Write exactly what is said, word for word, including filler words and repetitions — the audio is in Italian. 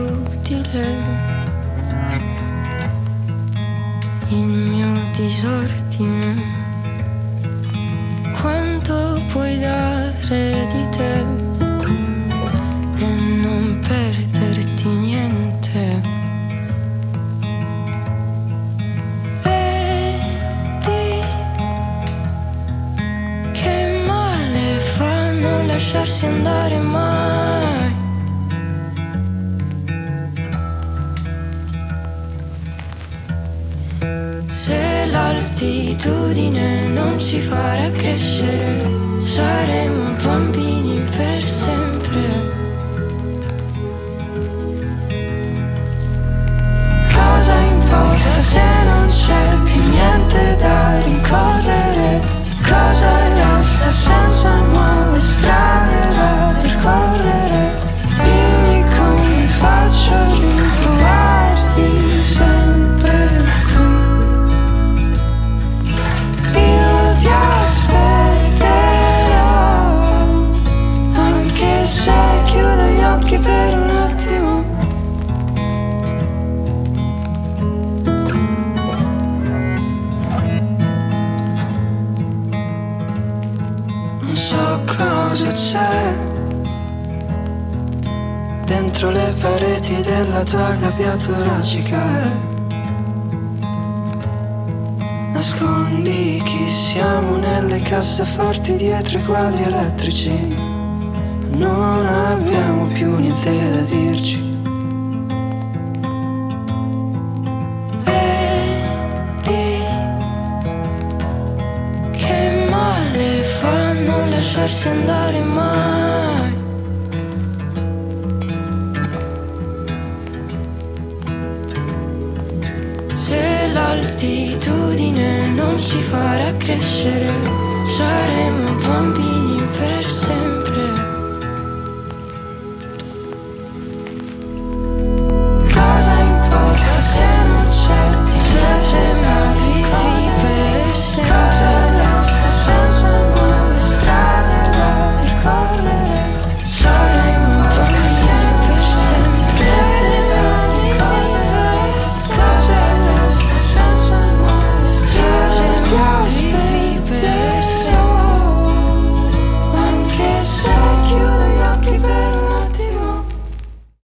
utile il mio disordine. Quanto puoi dare di te e non perderti niente? Vedi che male fa non lasciarsi andare mai. Se l'altitudine non ci farà crescere, saremo bambini per sempre. Cosa importa se non c'è più niente da rincorrere? Cosa resta senza nuove strade da percorrere? Dimmi come faccio a ritrovarti sempre qui. Io ti aspetterò, anche se chiudo gli occhi per un attimo. Non so cosa c'è dentro le pareti della tua gabbia toracica. Nascondi chi siamo nelle casseforti dietro i quadri elettrici. Non abbiamo più niente da dirci. Vedi che male fa non lasciarsi andare mai. Se l'altitudine non ci farà crescere, saremo bambini per sempre.